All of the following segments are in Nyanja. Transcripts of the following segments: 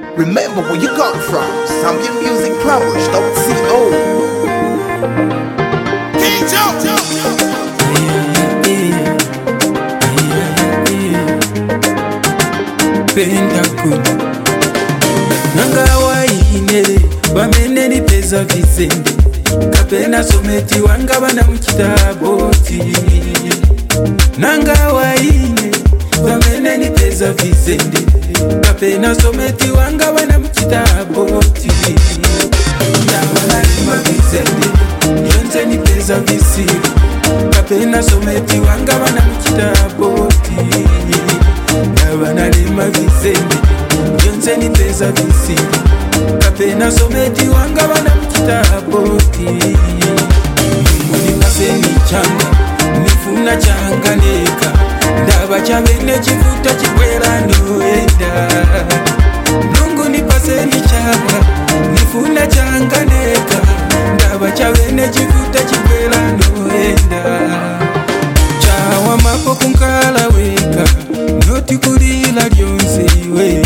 Remember where you got from. ZambianMusicPlumbers.co. King Joe. Pentagon Nanga waine Bamene ni pesa visende Kapena someti wanga bana mchitaboti Nanga waine Bamene ni pesa visende Kapena someti wanga bana mchitaboti Ndawana lima visende Yonze ni pesa visiri Kapena someti wanga bana mchitaboti Abana lima visende Yonze ni pesa visiri Kapena someti wanga bana mchitaboti Muni pase ni changa Nifuna changa neka Ndaba chabene chifuta chikwera noenda Nungu ni pase ni changa Nifuna changa neka Ndaba chabene chifuta chikwera noenda Chawa mapo kunkala weka Noti kulila lyonse iwe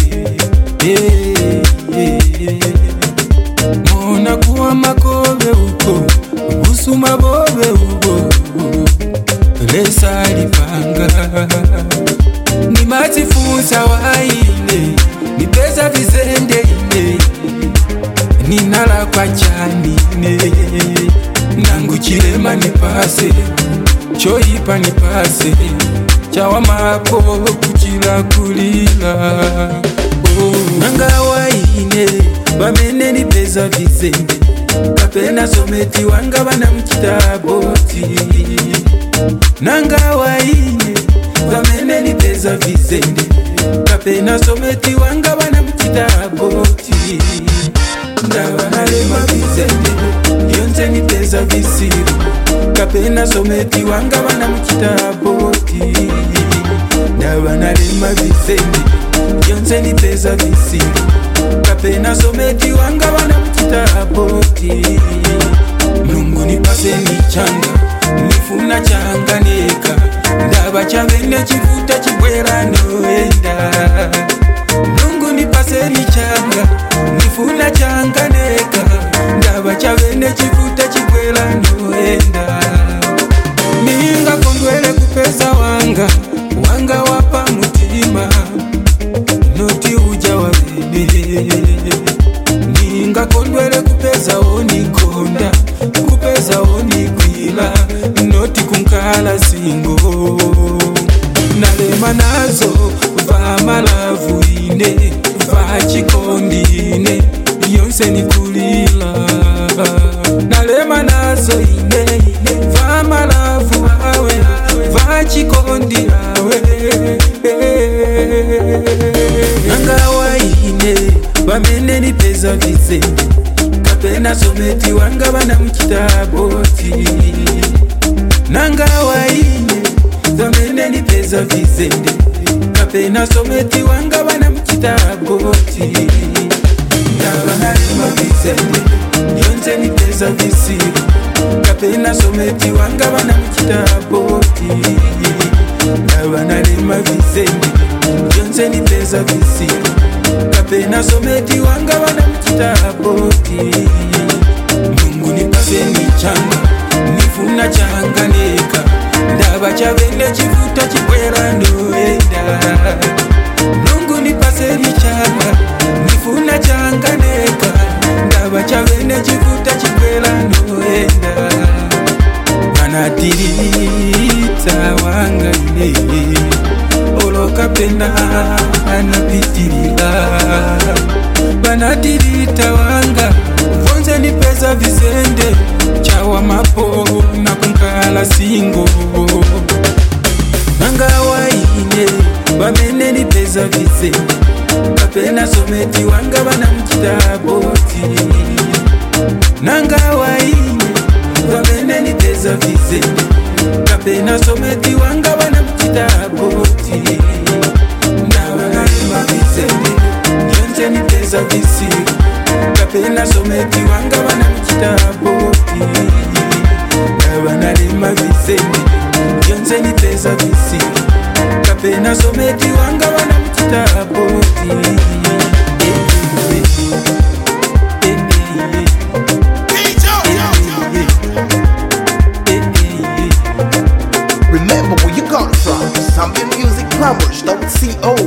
Mona kuwa makobe uko Usuma bobe uko Lesa lipanga Ni matifunsa waile Ni pesa vizende ine Ni nala kwa chanine Nangu chilema nipase Choipa nipase Chawa mapo kuchila kulila Nanga waine Bamene ni pesa vizende Kapena someti wanga bana mchitaboti Nanga waine Bamene ni pesa vizende Kapena someti wanga bana mchitaboti Ndawana lema vizende Yonze ni pesa visiri Kapena someti wanga bana mchitaboti Ndawana lema vizende Yonze ni pesa visiri Kapena someti wanga bana mchitaboti Mungu ni pase ni changa Nifuna changa neka Ndaba chabene chifuta chikwera noenda Mungu ni pase ni changa Nifuna changa neka Ndaba chabene chifuta chikwera noenda Ninga kondwele kupesa wanga Wanga wapa mutima Noti uja wa bebe Ninga kondwele kupesa oni konda Kupesa oni kwila Noti kunkala singo Nalema nazo Vama lavu ine Vachikondine Yonse ni kulila Nalema nazo ine Vama lavu awe Vachikondi awe Nanga waine Bamene ni pesa vizende Kapena someti wanga bana mchitaboti Nanga waine Bamene ni pesa vizende Kapena someti wanga bana mchitaboti Ndawana lima vizende Yonze ni pesa visiri Kapena someti wanga bana mchitaboti Ndawana lima vizende Yonze ni pesa visiri Kapena someti wanga bana mchitaboti Mungu ni pase ni changa Nifuna changa neka Ndaba chabene chifuta chikwera noenda Mungu ni pase ni changa Nifuna changa neka Ndaba chabene chifuta chikwera noenda Anatirita wanga ine Oloka pena anapitirila Banatirita wanga Vonze ni pesa vizende Chawa mapo na kunkala singo Nanga waine Bamene ni pesa vizende Kapena someti wanga bana mchitaboti Nanga waine Bamene ni pesa vizende Kapena someti wanga bana mchitaboti Ndawana lima vizende Yonze ni pesa visiri Kapena someti wanga bana mchitaboti Ndawana lima vizende Yonze ni pesa visiri Kapena someti wanga bana mchitaboti Plumbers, don't CO.